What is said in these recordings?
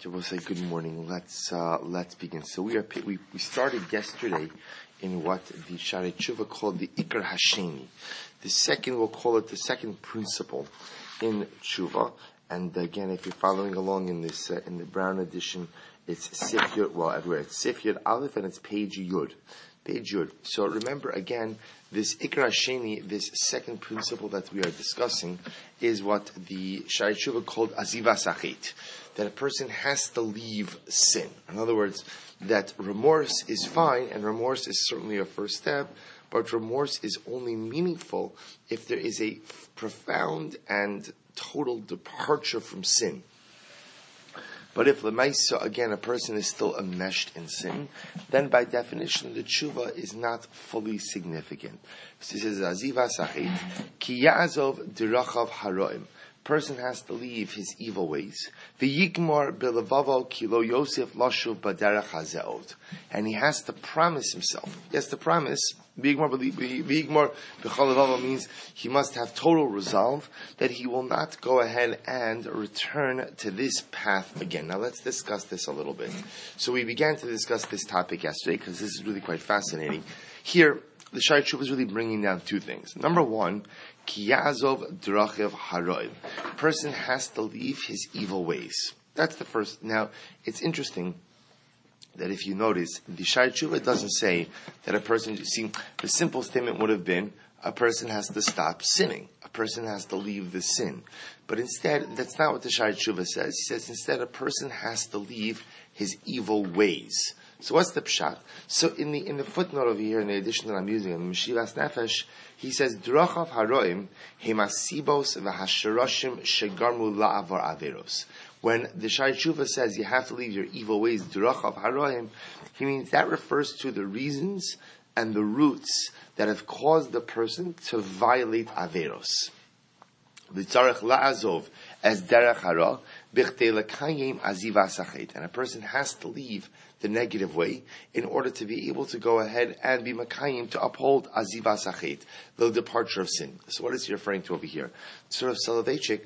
We'll say good morning. Let's begin. So we started yesterday in what the Sha'arei Tshuva called the Ikar Hasheni. We'll call it the second principle in Tshuva. And again, if you're following along in this in the Brown edition, it's Sif Yud. Well, everywhere it's Sif Yud Aleph and it's page Yud. Page Yud. So remember again, this Ikar Hasheni, this second principle that we are discussing, is what the Sha'arei Tshuva called Azivas Achet. That a person has to leave sin. In other words, that remorse is fine, and remorse is certainly a first step, but remorse is only meaningful if there is a profound and total departure from sin. But if l'maisa, again, a person is still enmeshed in sin, then by definition the tshuva is not fully significant. So this is Azivas Achet, ki ya'azov dirachav haroim. Person has to leave his evil ways. V'yigmar b'levavo ki lo Yosef lashuv b'derech hazeot. And he has to promise himself. He has to promise. V'yigmar b'chol levavo means he must have total resolve that he will not go ahead and return to this path again. Now let's discuss this a little bit. So we began to discuss this topic yesterday because this is really quite fascinating. Here, the Sha'arei Tshuva is really bringing down two things. Number one, ki ya'azov drachiv haroim. Person has to leave his evil ways. That's the first. Now, it's interesting that if you notice, the Sha'arei Tshuva doesn't say that a person, the simple statement would have been, a person has to stop sinning. A person has to leave the sin. But instead, that's not what the Sha'arei Tshuva says. He says instead a person has to leave his evil ways. So what's the pshat? So in the footnote over here, in the edition that I'm using, in Meshivas Nefesh, he says, Drachav haroim hemasibos v'hasharoshim shegarmu la'avar averos. When the Sha'arei Tshuva says you have to leave your evil ways, Drachav haroim, he means that refers to the reasons and the roots that have caused the person to violate averos. V'tzarech la'azov as derech hara b'chtei l'kayim azivas achet. And a person has to leave the negative way in order to be able to go ahead and be makayim to uphold azivas achet, the departure of sin. So what is he referring to over here? Sort of Soloveitchik,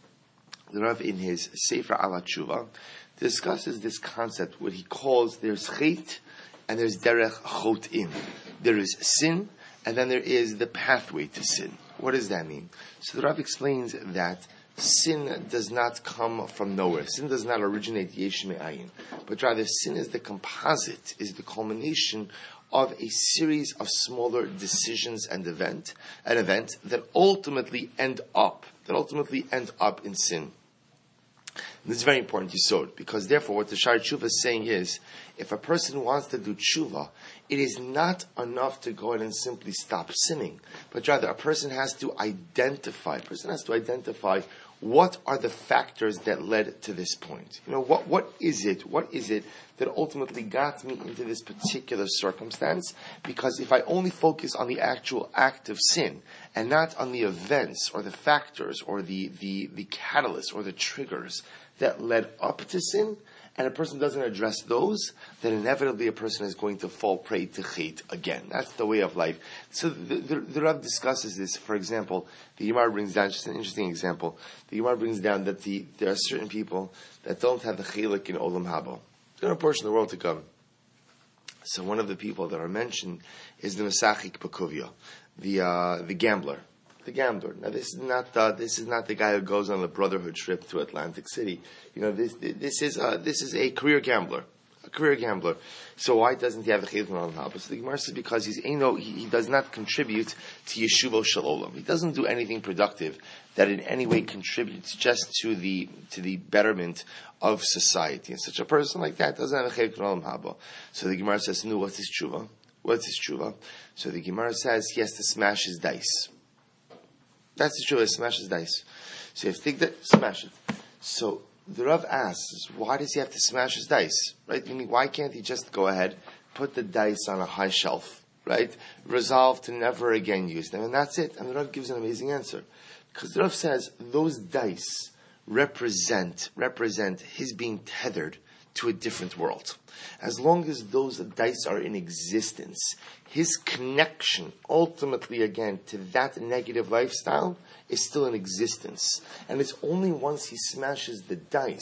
the Rav in his Sefer Ala Tshuva, discusses this concept what he calls there's chet and there's derech chotim. There is sin and then there is the pathway to sin. What does that mean? So the Rav explains that sin does not come from nowhere. Sin does not originate yesh me'ayin, but rather sin is the composite, is the culmination of a series of smaller decisions and event that ultimately end up in sin. And this is very important yisod, because therefore what the Sha'arei Tshuva is saying is, if a person wants to do tshuva, it is not enough to go ahead and simply stop sinning, but rather a person has to identify what are the factors that led to this point. What is it that ultimately got me into this particular circumstance? Because if I only focus on the actual act of sin and not on the events or the factors or the catalysts or the triggers that led up to sin, and a person doesn't address those, then inevitably a person is going to fall prey to chet again. That's the way of life. So the Rav discusses this. For example, the Gemara brings down, just an interesting example, the Gemara brings down that there are certain people that don't have the chelik in Olam Haba. They're in a portion of the world to come. So one of the people that are mentioned is the Mesachik Bakuvia, the gambler. The gambler. Now, this is not the guy who goes on the Brotherhood trip to Atlantic City. This is a career gambler. A career gambler. So why doesn't he have the chiyuv on Haba? So the Gemara says because he does not contribute to Yeshuvo Shalom. He doesn't do anything productive that in any way contributes just to the betterment of society. And such a person like that doesn't have a chiyuv on Haba. So the Gemara says, no, what's his tshuva? What's his tshuva? So the Gemara says he has to smash his dice. That's the truth. Smash his dice. So you have to take that, smash it. So the Rav asks, why does he have to smash his dice? Right? Meaning, why can't he just go ahead, put the dice on a high shelf, right? Resolve to never again use them, and that's it. And the Rav gives an amazing answer, because the Rav says those dice represent his being tethered to a different world. As long as those dice are in existence, his connection ultimately again to that negative lifestyle is still in existence. And it's only once he smashes the dice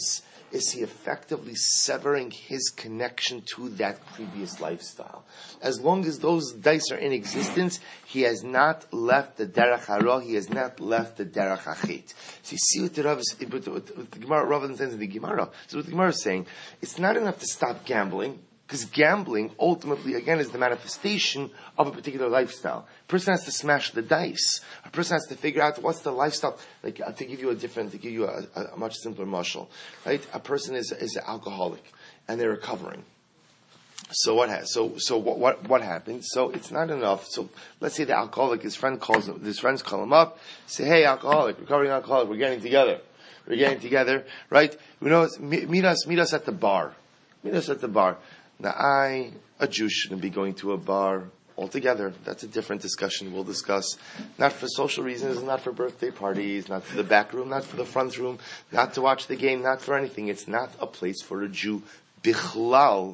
is he effectively severing his connection to that previous lifestyle. As long as those dice are in existence, he has not left the derech hara, he has not left the derech hachit. So you see what the Rav is, what the Gemara, Rav understands in the Gemara. So what the Gemara is saying, it's not enough to stop gambling, because gambling, ultimately, again, is the manifestation of a particular lifestyle. A person has to smash the dice. A person has to figure out what's the lifestyle. Like, to give you a much simpler mashal, right? A person is an alcoholic, and they're recovering. So what happens? So it's not enough. So let's say the alcoholic, his friends call him up, say, hey, alcoholic, recovering alcoholic, we're getting together, right? Meet us at the bar. Meet us at the bar. Now, a Jew, shouldn't be going to a bar altogether. That's a different discussion we'll discuss. Not for social reasons, not for birthday parties, not for the back room, not for the front room, not to watch the game, not for anything. It's not a place for a Jew. Bichlal.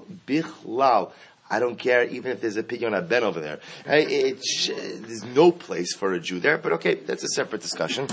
I don't care even if there's a pig on a ben over there. There's no place for a Jew there, but okay, that's a separate discussion.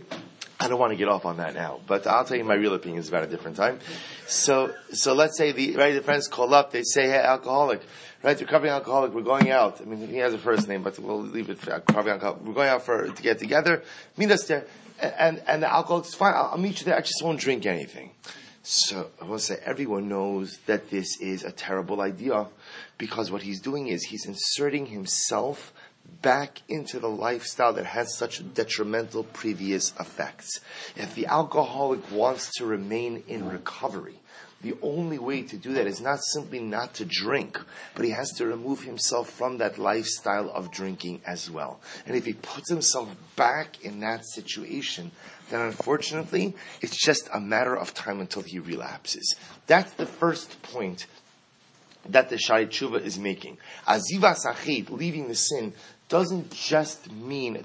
I don't want to get off on that now, but I'll tell you my real opinion is about a different time. So let's say the friends call up, they say, hey, alcoholic, right, recovering alcoholic, we're going out. I mean, he has a first name, but we'll leave it for recovering alcoholic. We're going out to get together, meet us there, and the alcoholic's fine, I'll meet you there, I just won't drink anything. So I will say everyone knows that this is a terrible idea, because what he's doing is he's inserting himself back into the lifestyle that has such detrimental previous effects. If the alcoholic wants to remain in recovery, the only way to do that is not simply not to drink, but he has to remove himself from that lifestyle of drinking as well. And if he puts himself back in that situation, then unfortunately, it's just a matter of time until he relapses. That's the first point that the Shari Tshuva is making. Azivas achit, leaving the sin, doesn't just mean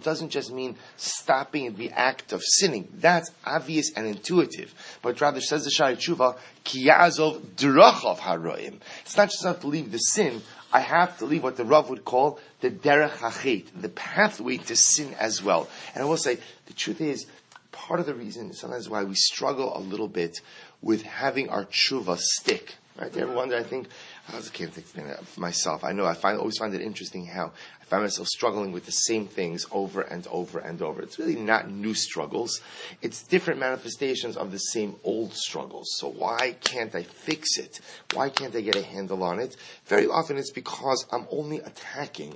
stopping the act of sinning. That's obvious and intuitive. But rather, says the Shari Tshuva, ki ya'azov drachav haroim. It's not just enough to leave the sin, I have to leave what the Rav would call the derech hachet, the pathway to sin as well. And I will say, the truth is, part of the reason, sometimes why we struggle a little bit with having our tshuva stick. Right? You ever wonder, I can't think of myself. I know, always find it interesting how I find myself struggling with the same things over and over and over. It's really not new struggles. It's different manifestations of the same old struggles. So why can't I fix it? Why can't I get a handle on it? Very often it's because I'm only attacking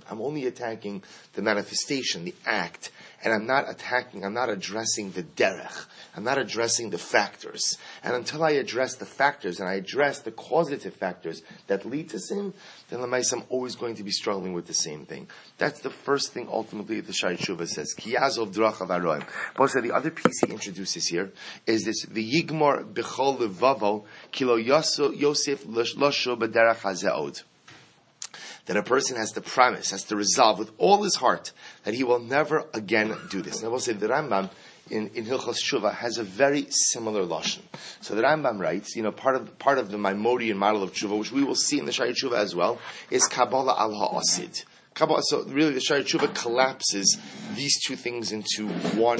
the manifestation, the act, and I'm not addressing the derech. I'm not addressing the factors. And until I address the factors, and I address the causative factors that lead to sin, then I'm always going to be struggling with the same thing. That's the first thing ultimately the Shari Tshuva says. Ki yazov drachav haroim. But the other piece he introduces here is this, v'yigmor b'chol levavo kilo Yosef losho b'derech hazeod. That a person has to promise, has to resolve with all his heart that he will never again do this. And I will say the Rambam in Hilchos Shuvah has a very similar lashon. So the Rambam writes, part of the Maimonidean model of Shuvah, which we will see in the Shari Shuvah as well, is Kabbalah al ha'asid. So really, the Shari Tshuva collapses these two things into one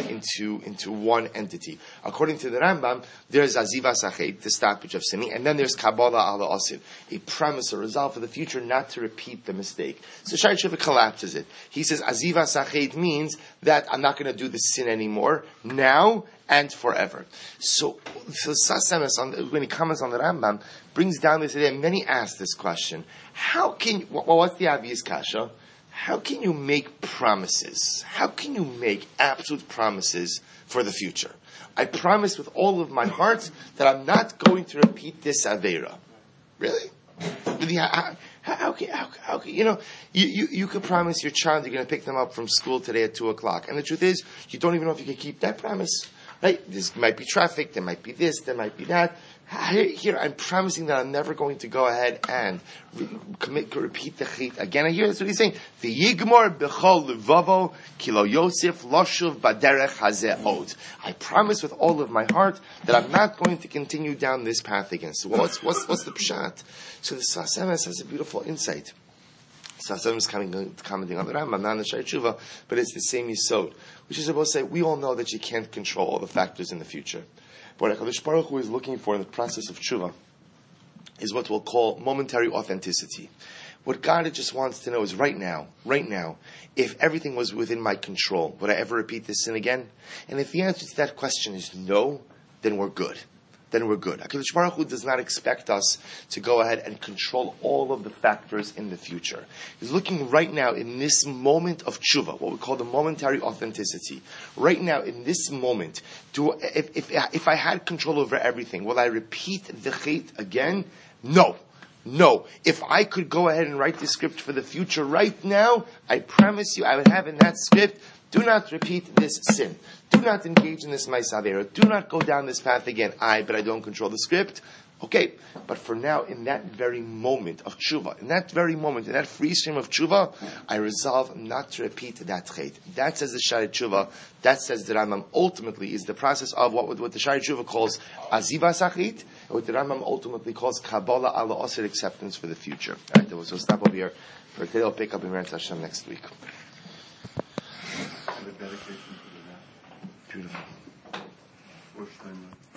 entity. According to the Rambam, there's Azivas Achet, the stoppage of sinning, and then there's Kabbalah ala Asid, a premise, a resolve for the future not to repeat the mistake. So Shari Tshuva collapses it. He says Azivas Achet means that I'm not going to do the sin anymore now and forever. So Sas Emes, when he comments on the Rambam, brings down this idea. Many ask this question: what's the obvious kasha? How can you make promises? How can you make absolute promises for the future? I promise with all of my heart that I'm not going to repeat this Aveira. Really? How can you could promise your child you're going to pick them up from school today at 2:00, and the truth is, you don't even know if you can keep that promise. Right? There might be traffic, there might be this, there might be that. Here, I'm promising that I'm never going to go ahead and repeat the chit again. And here, that's what he's saying. V'yigmor b'chol levavo kilo Yosef loshuv baderech hazeh od. I promise with all of my heart that I'm not going to continue down this path again. So what's the pshat? So the Sas Emes has a beautiful insight. Sas Emes is commenting on the Rambam, not on the Shari Tshuva, but it's the same yisod, which is supposed to say, we all know that you can't control all the factors in the future. What HaKadosh Baruch Hu is looking for in the process of tshuva is what we'll call momentary authenticity. What God just wants to know is right now, if everything was within my control, would I ever repeat this sin again? And if the answer to that question is no, then we're good. HaKadosh Baruch Hu does not expect us to go ahead and control all of the factors in the future. He's looking right now in this moment of tshuva, what we call the momentary authenticity. Right now, in this moment, if I had control over everything, will I repeat the chait again? No. If I could go ahead and write the script for the future right now, I promise you I would have in that script, do not repeat this sin. Do not engage in this ma'aseh. Do not go down this path again. But I don't control the script. Okay, but for now, in that very moment of tshuva, in that very moment, in that free stream of tshuva, I resolve not to repeat that chait. That says the Shari Tshuva. That says the Rambam ultimately is the process of what the Shari Tshuva calls aziva sachit, and what the Rambam ultimately calls kabbalah ala osir, acceptance for the future. All right, so we'll stop over here. For today, I'll pick up in Meretz Hashem next week. Beautiful.